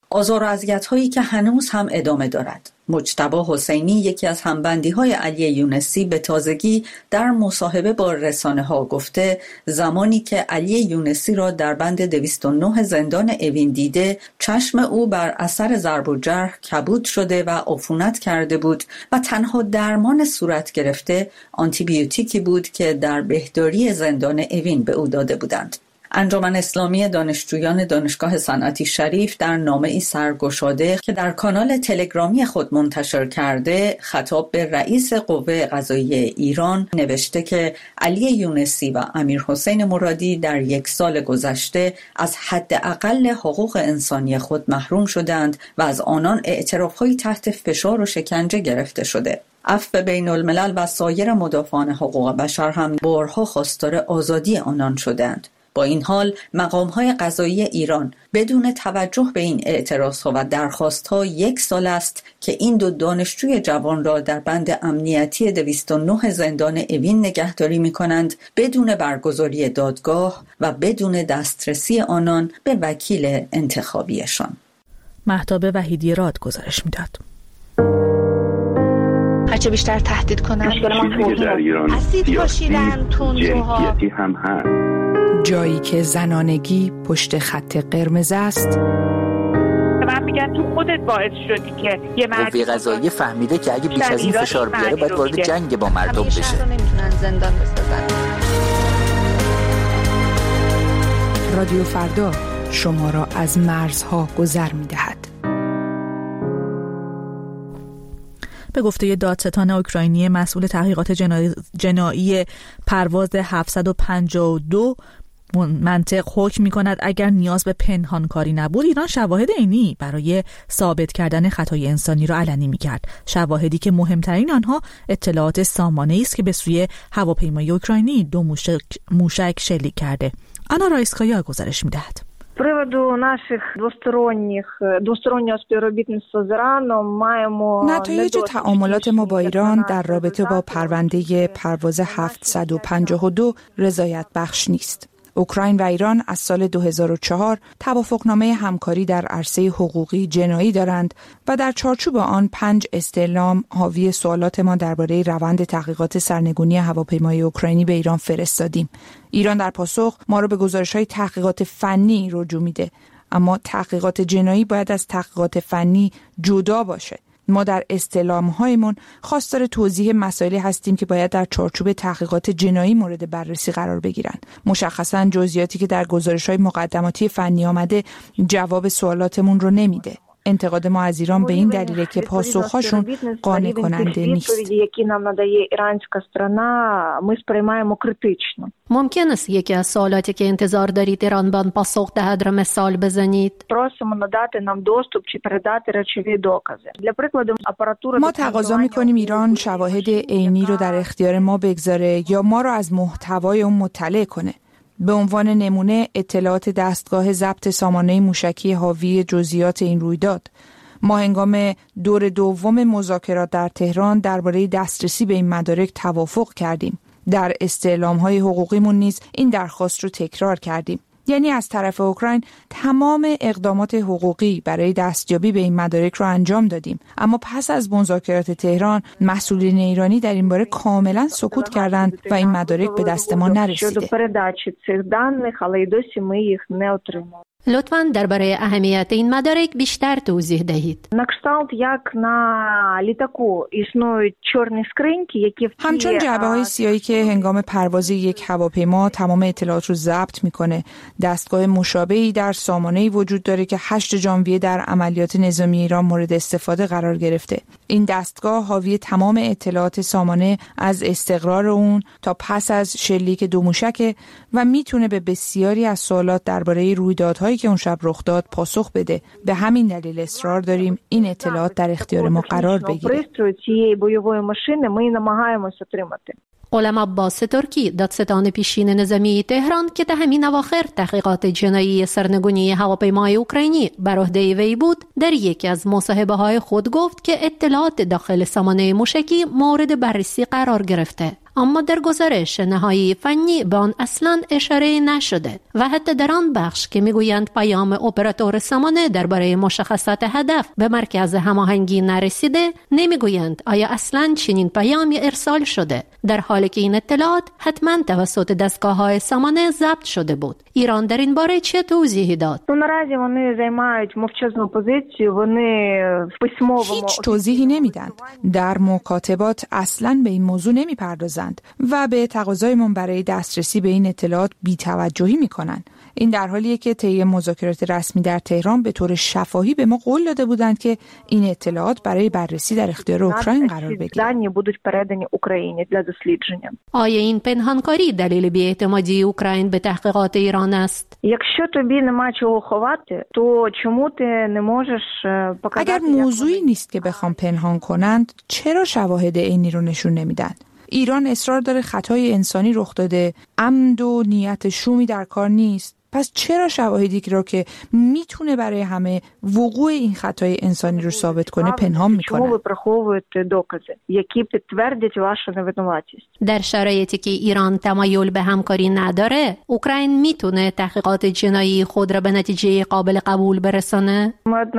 آزار و اذیت‌هایی که هنوز هم ادامه دارد. مجتبی حسینی، یکی از همبندی‌های علی یونسی، به تازگی در مصاحبه با رسانه‌ها گفته زمانی که علی یونسی را در بند دویست و نه زندان اوین دیده، چشم او بر اثر ضرب و جرح کبود شده و عفونت کرده بود و تنها درمان صورت گرفته آنتی بیوتیکی بود که در بهداری زندان اوین به او داده بودند. انجمن اسلامی دانشجویان دانشگاه صنعتی شریف در نامه‌ای سرگشاده که در کانال تلگرامی خود منتشر کرده خطاب به رئیس قوه قضاییه ایران نوشته که علی یونسی و امیر حسین مرادی در یک سال گذشته از حداقل حقوق انسانی خود محروم شدند و از آنان اعتراف‌های تحت فشار و شکنجه گرفته شده. عفو بین الملل و سایر مدافعان حقوق بشر هم بارها خواستار آزادی آنان شدند. با این حال مقام‌های قضایی ایران بدون توجه به این اعتراض‌ها و درخواست‌ها یک سال است که این دو دانشجوی جوان را در بند امنیتی دویست و نه زندان اوین نگهداری می‌کنند بدون برگزاری دادگاه و بدون دسترسی آنان به وکیل انتخابیشان. مهتاب وحیدی راد گزارش می‌داد. هرچه بیشتر تهدید کنند در ایران اسید پاشیدن تندروها هم هست. جایی که زنانگی پشت خط قرمز است. من میگن تو خودت باعث شدی که یه مرد قوه قضاییه فهمیده که اگه بیش از این فشار بیاره باید وارد جنگ با مردم بشه. نمیتونن زندان بسازن. رادیو فردا شما را از مرزها گذر میدهد. به گفته دادستان اوکراینی مسئول تحقیقات جنایی پرواز هفتصد و پنجاه و دو منطق حکم می‌کند اگر نیاز به پنهانکاری نبود ایران شواهد عینی برای ثابت کردن خطای انسانی را علنی می‌کرد. شواهدی که مهمترین آنها اطلاعات سامانه‌ای است که به سوی هواپیمای اوکراینی دو موشک, موشک شلیک کرده. آنا رایسکایا گزارش می‌دهد. приводу наших двосторонних двостороннього співробітництва з Іраном маємо نتایج تعاملات ما با ایران در رابطه با پرونده پرواز هفتصد و پنجاه و دو رضایت بخش نیست. اوکراین و ایران از سال دو هزار و چهار توافقنامه همکاری در عرصه حقوقی جنایی دارند و در چارچوب آن پنج استعلام حاوی سوالات ما درباره روند تحقیقات سرنگونی هواپیمای اوکراینی به ایران فرستادیم. ایران در پاسخ ما را به گزارش‌های تحقیقات فنی رجوع میده، اما تحقیقات جنایی باید از تحقیقات فنی جدا باشه. ما در استعلام‌هایمان خواستار توضیح مسائلی هستیم که باید در چارچوب تحقیقات جنایی مورد بررسی قرار بگیرند. مشخصاً جزئیاتی که در گزارش‌های مقدماتی فنی آمده جواب سوالاتمون رو نمیده. انتقاد ما از ایران به این دلیله که پاسخ‌هاشون قانع کننده نیست. ممکن است یکی از سوالاتی که انتظار دارید ایران به آن پاسخ دهد را مثال بزنید؟ ما تقاضا می‌کنیم ایران شواهد عینی رو در اختیار ما بگذاره یا ما رو از محتوای اون مطلع کنه. به عنوان نمونه اطلاعات دستگاه ضبط سامانه موشکی حاوی جزئیات این رویداد. ما هنگام دور دوم مذاکرات در تهران درباره دسترسی به این مدارک توافق کردیم. در استعلام‌های حقوقیمون نیز این درخواست رو تکرار کردیم. یعنی از طرف اوکراین تمام اقدامات حقوقی برای دستیابی به این مدارک رو انجام دادیم، اما پس از مذاکرات تهران مسئولین ایرانی در این باره کاملا سکوت کردند و این مدارک به دست ما نرسیده. لطفاً درباره اهمیت این مدارک بیشتر توضیح دهید. همچون جعبه‌های سیاهی که هنگام پرواز یک هواپیما تمام اطلاعات رو ضبط میکنه، دستگاه مشابهی در سامانه‌ای وجود داره که هشت ژانویه در عملیات نظامی ایران مورد استفاده قرار گرفته. این دستگاه حاوی تمام اطلاعات سامانه از استقرار اون تا پس از شلیک دو موشک و میتونه به بسیاری از سوالات درباره رویدادهای که اون شب رخ داد پاسخ بده. به همین دلیل اصرار داریم این اطلاعات در اختیار ما قرار بگیره. غلام عباس ترکی، دادستان پیشین نظامی تهران که در همین اواخر تحقیقات جنایی سرنگونی هواپیمای اوکراینی بر عهده وی بود، در یکی از مصاحبه‌های خود گفت که اطلاعات داخل سامانه موشکی مورد بررسی قرار گرفته. اما در گزارش نهایی فنی به آن اصلاً اشاره نشده و حتی در آن بخش که میگویند پیام اپراتور سامانه درباره مشخصات هدف به مرکز هماهنگی نرسیده، نمیگویند آیا اصلاً چنین پیامی ارسال شده، در حالی که این اطلاعات حتما توسط دستگاه‌های سامانه ضبط شده بود. ایران در این باره چه توضیحی داد؟ наразі вони займають мовчазну позицію, вони в письмовому هیچ توضیحی نمیدن. در مکاتبات اصلاً به این موضوع نمیپردازند و به تقاضایمون برای دسترسی به این اطلاعات بی‌توجهی میکنن. این در حالیه که طی مذاکرات رسمی در تهران به طور شفاهی به ما قول داده بودند که این اطلاعات برای بررسی در اختیار اوکراین قرار بگیرد. آیا این پنهانکاری دلیل بی‌اعتمادی اوکراین به تحقیقات ایران است؟ اگر موضوعی نیست که بخوام پنهان کنند، چرا شواهد عینی رو نشون نمیدن؟ ایران اصرار داره خطای انسانی رخ داده، عمد و نیت شومی در کار نیست. پس چرا شواهدی رو که میتونه برای همه وقوع این خطای انسانی رو ثابت کنه پنهان میکنن؟ در شرایطی که ایران تمایل به همکاری نداره، اوکراین میتونه تحقیقات جنایی خود را به نتیجه قابل قبول برسانه؟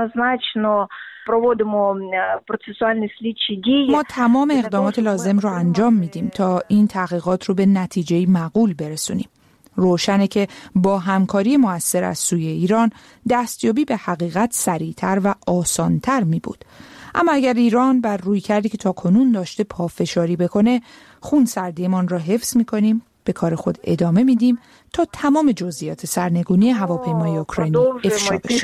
ما تمام اقدامات لازم رو انجام میدیم تا این تحقیقات رو به نتیجه معقول برسونیم. روشنه که با همکاری مؤثر از سوی ایران دستیابی به حقیقت سریعتر و آسانتر می بود. اما اگر ایران بر رویکردی که تا کنون داشته پافشاری بکنه، خون سردیمان را حفظ می کنیم، به کار خود ادامه میدیم تا تمام جزئیات سرنگونی هواپیمای اوکراینی افشا بشه.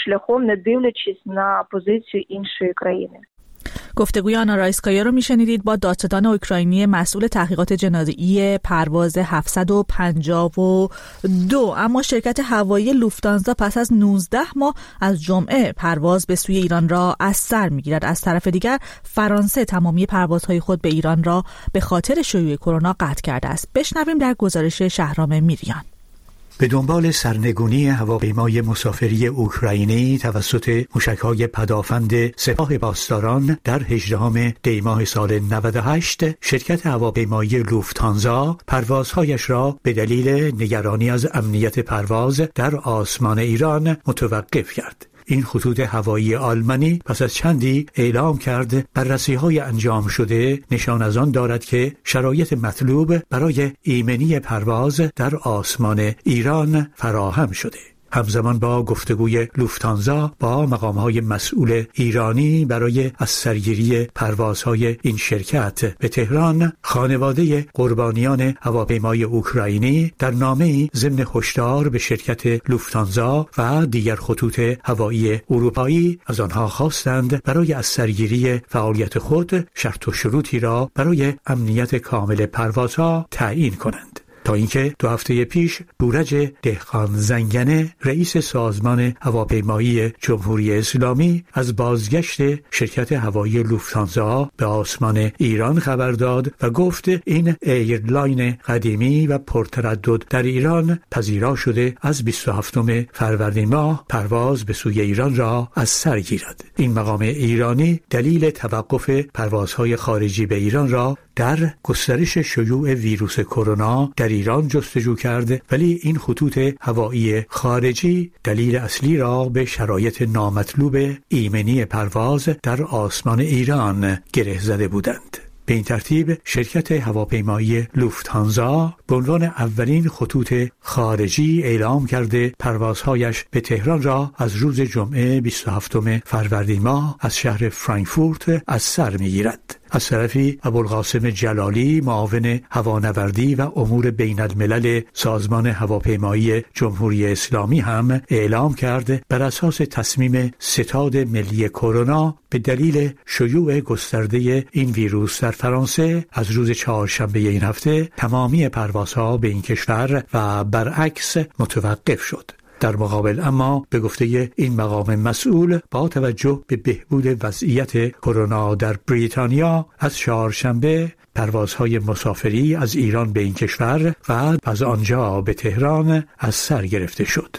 گفتگوی آنا رایسکایا رو میشنیدید با دادستان اوکراینی مسئول تحقیقات جنایی پرواز هفتصد و پنجاه و دو. اما شرکت هوایی لوفتانزا پس از نوزده ماه از جمعه پرواز به سوی ایران را از سر میگیرد. از طرف دیگر فرانسه تمامی پروازهای خود به ایران را به خاطر شیوع کرونا قطع کرده است. بشنویم در گزارش شهرام میریان. به دنبال سرنگونی هواپیمای مسافری اوکراینی توسط موشک‌های پدافند سپاه پاسداران در هجدهم دی ماه سال نود و هشت، شرکت هواپیمایی لوفتانزا پروازهایش را به دلیل نگرانی از امنیت پرواز در آسمان ایران متوقف کرد. این خطوط هوایی آلمانی پس از چندی اعلام کرد بررسی‌های انجام شده نشان از آن دارد که شرایط مطلوب برای ایمنی پرواز در آسمان ایران فراهم شده. همزمان با گفتگوی لوفتانزا با مقام‌های مسئول ایرانی برای از سرگیری پروازهای این شرکت به تهران، خانواده قربانیان هواپیمای اوکراینی در نامه‌ای ضمن هشدار به شرکت لوفتانزا و دیگر خطوط هوایی اروپایی از آنها خواستند برای از سرگیری فعالیت خود شرط و شروطی را برای امنیت کامل پروازها تعیین کنند. تا اینکه دو هفته پیش بورج دهقان زنگنه، رئیس سازمان هواپیمایی جمهوری اسلامی، از بازگشت شرکت هوایی لوفتانزا به آسمان ایران خبر داد و گفت این ایرلاین قدیمی و پرتردد در ایران پذیرا شده از بیست و هفتم فروردین ماه پرواز به سوی ایران را از سر گیرد. این مقام ایرانی دلیل توقف پروازهای خارجی به ایران را در گسترش شیوع ویروس کرونا در ایران جستجو کرد، ولی این خطوط هوایی خارجی دلیل اصلی را به شرایط نامطلوب ایمنی پرواز در آسمان ایران گره زده بودند. به این ترتیب شرکت هواپیمایی لوفتانزا به عنوان اولین خطوط خارجی اعلام کرده پروازهایش به تهران را از روز جمعه بیست و هفتم فروردین ماه از شهر فرانکفورت از سر می‌گیرد. از طرفی ابوالقاسم جلالی، معاون هوانوردی و امور بین الملل سازمان هواپیمایی جمهوری اسلامی هم اعلام کرد بر اساس تصمیم ستاد ملی کرونا به دلیل شیوع گسترده این ویروس در فرانسه از روز چهارشنبه این هفته تمامی پروازها به این کشور و برعکس متوقف شد. در مقابل اما به گفته این مقام مسئول، با توجه به بهبود وضعیت کرونا در بریتانیا از چهارشنبه پروازهای مسافری از ایران به این کشور و از آنجا به تهران از سر گرفته شد.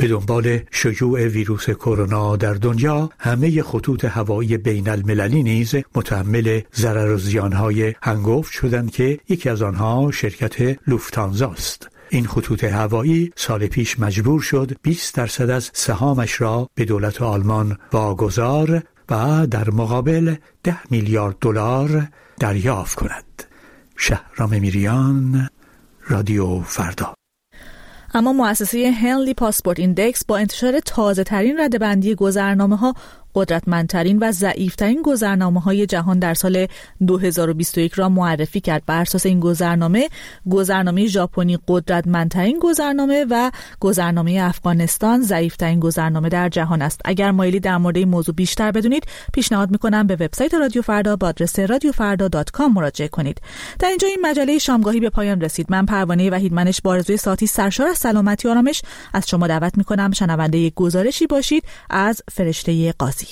به دنبال شیوع ویروس کرونا در دنیا، همه خطوط هوایی بین المللی نیز متحمل ضرر و زیانهای هنگفت شدند که یکی از آنها شرکت لوفتانزا است. این خطوط هوایی سال پیش مجبور شد بیست درصد از سهامش را به دولت آلمان واگذار و در مقابل ده میلیارد دلار دریافت کند. شهرام میریان، رادیو فردا. اما مؤسسه هنلی پاسپورت ایندکس با انتشار تازه ترین ردبندی گذرنامه ها قدرتمندترین و ضعیفترین گذرنامه‌های جهان در سال دو هزار و بیست و یک را معرفی کرد. بر اساس این گذرنامه، گذرنامه ژاپنی قدرتمندترین گذرنامه و گذرنامه افغانستان ضعیفترین گذرنامه در جهان است. اگر مایلی در مورد این موضوع بیشتر بدونید، پیشنهاد می‌کنم به وبسایت رادیو فردا با آدرس رادیو فردا دات کام مراجعه کنید. در اینجا این مجله شامگاهی به پایان رسید. من پروانه وحیدمنش با آرزوی ساعتی سرشار از سلامتی و آرامش از شما دعوت می‌کنم شنونده گزارشی باشید از فرشته قاضی.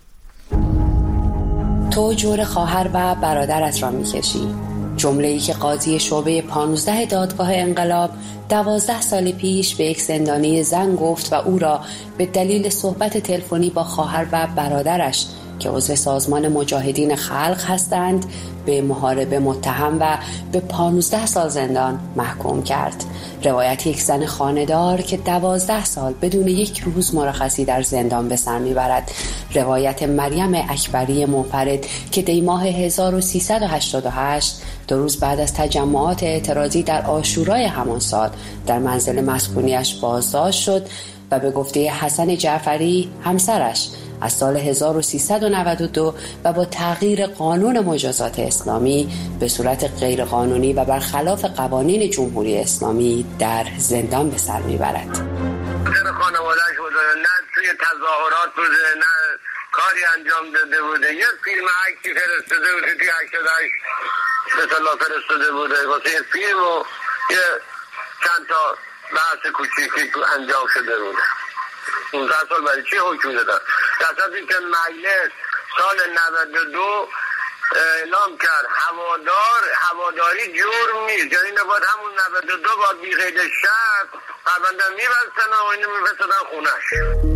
تو جور خواهر و برادرت را میکشی. جمله‌ای که قاضی شعبه پانزده دادگاه انقلاب دوازده سال پیش به یک زندانی زن گفت و او را به دلیل صحبت تلفنی با خواهر و برادرش که عضو سازمان مجاهدین خلق هستند به محاربه متهم و به پانزده سال زندان محکوم کرد. روایت یک زن خانه‌دار که دوازده سال بدون یک روز مرخصی در زندان به سر میبرد. روایت مریم اکبری منفرد که دی ماه هزار و سیصد و هشتاد و هشت دو روز بعد از تجمعات اعتراضی در عاشورای همان سال در منزل مسکونیش بازداشت شد و به گفته حسن جعفری همسرش از سال هزار و سیصد و نود و دو و با تغییر قانون مجازات اسلامی به صورت غیرقانونی و برخلاف قوانین جمهوری اسلامی در زندان به سر میبرد. در خانواده‌اش بوده، نه توی تظاهرات بوده، نه کاری انجام داده بوده. یه فیلم عکسی فرستاده بوده توی هشتاد و هشت به صلاح فرستاده بوده واسه یه فیلم و یه چند تا بحث کوچیکی انجام شده بوده. پانزده سال برای چی حکم دادن؟ در صورتی که مجلس سال نود و دو اعلام کرد هوادار هواداری جرم نیست، یعنی نباید همون نود و دو باید بی قید شرط پرونده میبستن و اینو میفرستادن خونش.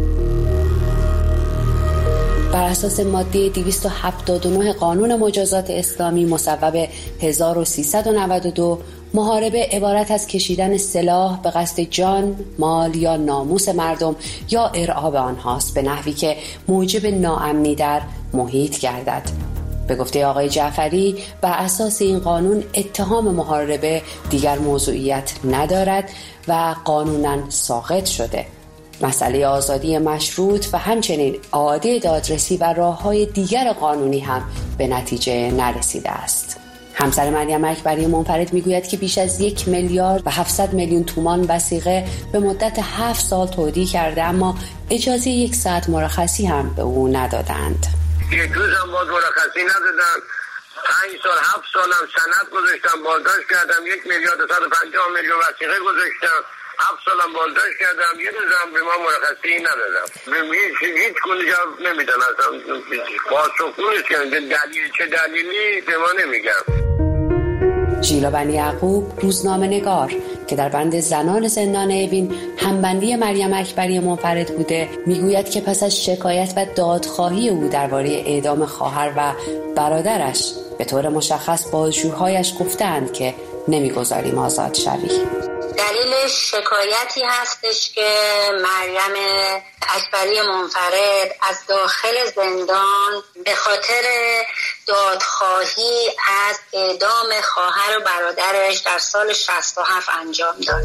بر اساس ماده دویست و هفتاد و نه قانون مجازات اسلامی مصوب هزار و سیصد و نود و دو، محاربه عبارت از کشیدن سلاح به قصد جان، مال یا ناموس مردم یا ارعاب آنهاست به نحوی که موجب ناامنی در محیط گردد. به گفته آقای جعفری بر اساس این قانون اتهام محاربه دیگر موضوعیت ندارد و قانوناً ساقط شده. مسئله آزادی مشروط و همچنین اعاده دادرسی و راه‌های دیگر قانونی هم به نتیجه نرسیده است. همسر مریم اکبری منفرد میگوید که بیش از یک میلیارد و هفتصد میلیون تومان وثیقه به مدت هفت سال تودیع کرده، اما اجازه یک ساعت مرخصی هم به او ندادند. یک روز هم باز مرخصی ندادن. پنج سال هفت سال هم سند گذاشتم، بازداشت کردم، یک میلیارد و صد و پنجاه میلیون وثیقه گذاشتم، هفت سال هم بازداشت کردم، یه روز هم به ما مرخصی ندادم. هیچ هیچ کنی جواب نمیدن، اصلا پاسخگویی که دلیل چه دلیلی به ما نمیگم. ژیلا بنی یعقوب، روزنامه نگار که در بند زنان زندان اوین همبندی مریم اکبری منفرد بوده، میگوید که پس از شکایت و دادخواهی او درباره اعدام خواهر و برادرش به طور مشخص بازجوهایش گفتند که نمیگذاریم آزاد شوی. دلیلش شکایتی هستش که مریم اکبری منفرد از داخل زندان به خاطر دادخواهی از اعدام خواهر و برادرش در سال شصت و هفت انجام داد.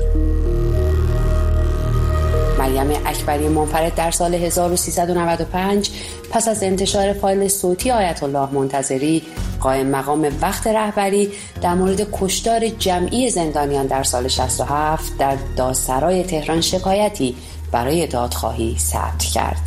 مریم اکبری منفرد در سال هزار و سیصد و نود و پنج پس از انتشار فایل صوتی آیت الله منتظری قائم مقام وقت رهبری در مورد کشتار جمعی زندانیان در سال شصت و هفت در دادسرای تهران شکایتی برای دادخواهی ثبت کرد.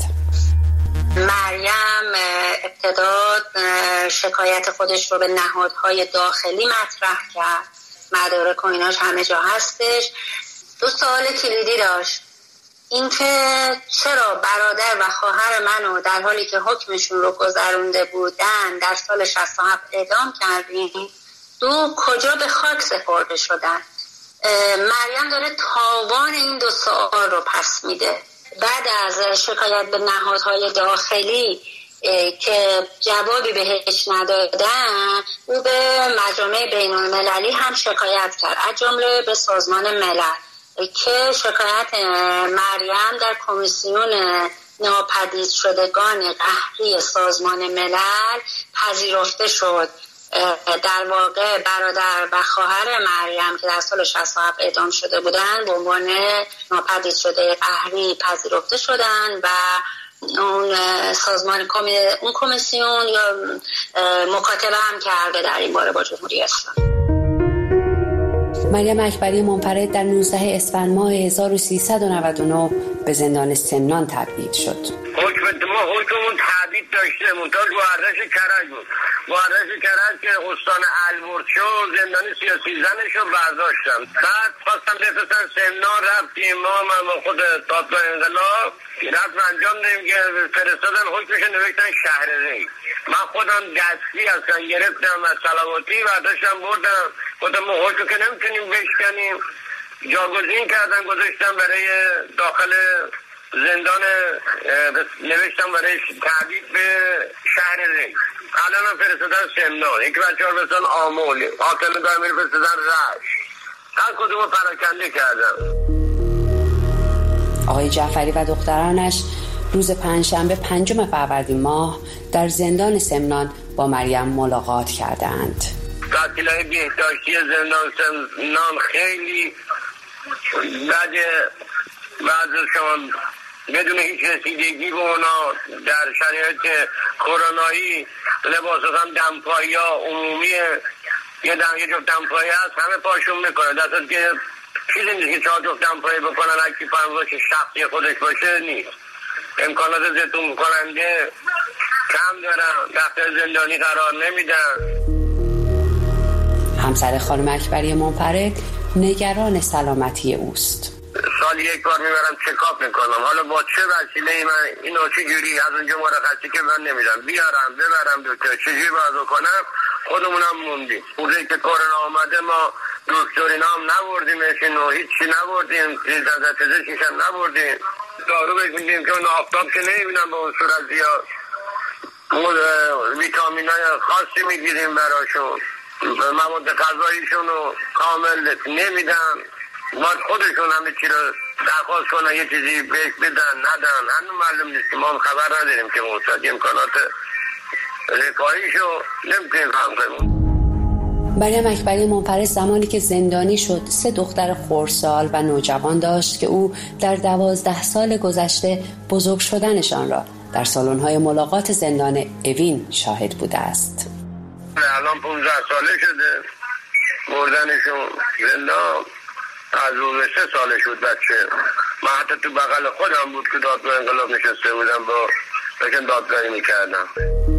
مریم ابتدا شکایت خودش رو به نهادهای داخلی مطرح کرد، مدارک و ایناش همه جا هستش. دو سوال کلیدی داشت، اینکه چرا برادر و خواهر منو در حالی که حکمشون رو گذرونده بودن در سال شصت و هفت اعدام کردین؟ دو، کجا به خاک سپرده شدن؟ مریم داره تاوان این دو سوال رو پس میده. بعد از شکایت به نهادهای داخلی که جوابی بهش ندادن، او به مجامع بین المللی هم شکایت کرد، از جمله به سازمان ملل که شکایت مریم در کمیسیون ناپدید شدگان قهری سازمان ملل پذیرفته شد. در واقع برادر و خواهر مریم که در سال شصت و هفت اعدام شده بودند به عنوان ناپدید شده قهری پذیرفته شدند و اون سازمان کمی... اون کمیسیون یا مکاتبه هم کرده در این باره با جمهوری اسلامی. مریم اکبری منفرد در نوزدهم اسفند ماه هزار و سیصد و نود و نه به زندان سمنان تبعید شد. حکم ما حکممون تبعید داشته، منتها گوهردش کرج بود. گوهردش کرج که استان البرز شد، زندانی سیاسی زنش رو برداشتم. بعد خواستم بفرستن سمنان، رفتیم ما من خود دادگاه انقلاب رفت انجام دادیم که فرستادن حکمش نوشتن شهر ری. من خودم دستی اصلا گرفتم از صلواتی برداشتم بردم، خودم حکم که نمیتونیم بشکنیم جاگزین کردن گذاشتم برای داخل زندان، نوشتم برای تعبید به شهر ری. الان هم فرستادن سمنان، یک بچه ها فرستادن آمول، آتل دایمیر فرستادن رش، هر کدوم رو پراکنده کردم. آقای جعفری و دخترانش روز پنجشنبه پنجم فروردین ماه در زندان سمنان با مریم ملاقات کردند. قتلای بهداشتی زندان سمنان خیلی بده، بعض شما بدون هیچ رسیدگی به اونا در شرایط کرونایی لباسات هم دمپایی ها عمومیه، یه دم یه جفت دمپایی هست همه پاشون میکنه، دستت که چیزی نیست که چهار جفت دمپایی بکنن هرکی پرم باشه شخصی خودش باشه نیست. امکانات زیتون کننده کم دارن، دفتر زندانی قرار نمیدن. همسر خانم اکبری منفرد نگران سلامتی اوست. سال یک بار میبرم چکاپ میکنم، حالا با چه وسیله من اینو چجوری از اونجا مرخصی که من نمیدم بیارم ببرم دکتر چجوری باید کنم، خودمونم موندیم. روزی که کرونا آمده ما دکتر اینا هم نبردیم، اینو هیچی نبردیم، از پزشکش هم نبردیم، دارو بگیریم که اون آفتاب که نمیبینم به اون صورت زیاد، ویتامین های خاصی میگیریم براشون، مواد غذاییشون رو کامل نمیدن، باید خودشون همه چی رو درخواست کنن یه چیزی بهش بدن ندن، هنوز معلوم نیست که ما هم خبر نداریم که موساد امکانات رفاهیشو نمیتونیم فهم کنیم. مریم اکبری منفرد زمانی که زندانی شد سه دختر خردسال و نوجوان داشت که او در دوازده سال گذشته بزرگ شدنشان را در سالن‌های ملاقات زندان اوین شاهد بوده است. الان پونزده ساله شده بردنشون زندان، از روز سه ساله شد بچه. من حتی تو بغل خودم بود که دادگاه انقلاب نشسته بودم با بکن دادگاهی میکردم.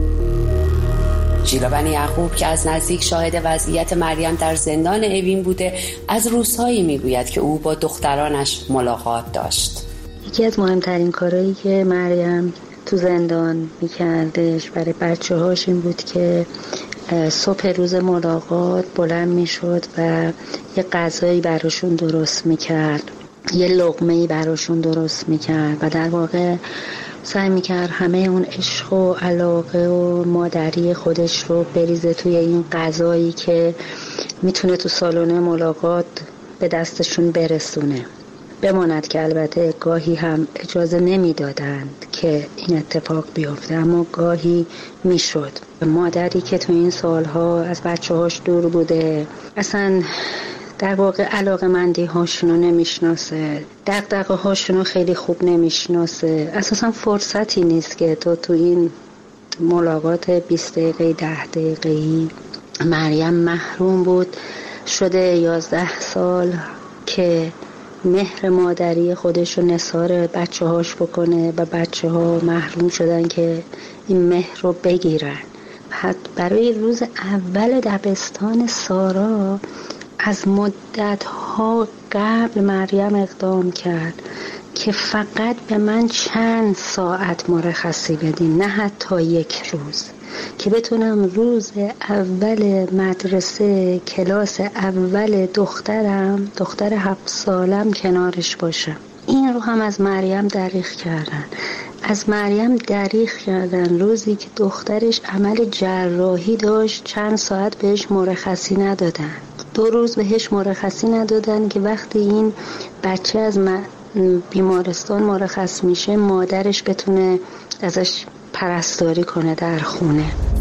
جیلا بنی یعقوب که از نزدیک شاهد وضعیت مریم در زندان اوین بوده از روزهایی میگوید که او با دخترانش ملاقات داشت. یکی از مهمترین کارهایی که مریم تو زندان میکردش برای بچه هاش این بود که صبح روز ملاقات بلند میشد و یه غذایی براشون درست میکرد، یه لقمه‌ای براشون درست میکرد و در واقع سعی میکرد همه اون عشق و علاقه و مادری خودش رو بریزه توی این غذایی که میتونه تو سالن ملاقات به دستشون برسونه. بماند که البته گاهی هم اجازه نمیدادند که این اتفاق بیفته، اما گاهی میشد. مادری که تو این سالها از بچه هاش دور بوده اصلا در واقع علاقه مندی هاشونو نمیشناسه، دغدغه هاشونو خیلی خوب نمیشناسه، اساسا فرصتی نیست که تو تو این ملاقات بیست دقیقه ده دقیقه‌ای. مریم محروم بود شده یازده سال که مهر مادری خودش رو نثار بچه هاش بکنه و بچه ها محروم شدن که این مهر رو بگیرن. حتی برای روز اول دبستان سارا از مدت ها قبل مریم اقدام کرد که فقط به من چند ساعت مرخصی بدین، نه حتی یک روز، که بتونم روز اول مدرسه کلاس اول دخترم دختر هفت سالم کنارش باشم. این رو هم از مریم دریغ کردن. از مریم دریغ کردن روزی که دخترش عمل جراحی داشت، چند ساعت بهش مرخصی ندادن. دو روز بهش مرخصی ندادن که وقتی این بچه از بیمارستان مرخص میشه مادرش بتونه ازش پرستاری کنه در خونه.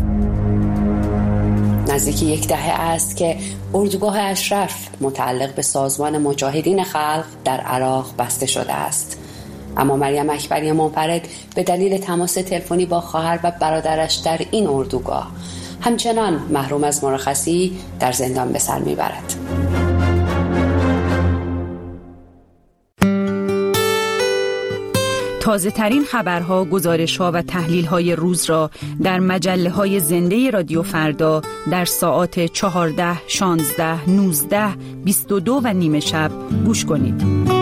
نزدیک یک دهه است که اردوگاه اشرف متعلق به سازمان مجاهدین خلق در عراق بسته شده است. اما مریم اکبری منفرد به دلیل تماس تلفنی با خواهر و برادرش در این اردوگاه همچنان محروم از مرخصی در زندان به سر میبرد. تازه ترین خبرها، گزارش‌ها و تحلیل‌های روز را در مجله‌های زنده رادیو فردا در ساعات چهارده، شانزده، نوزده، بیست و دو و نیم شب گوش کنید.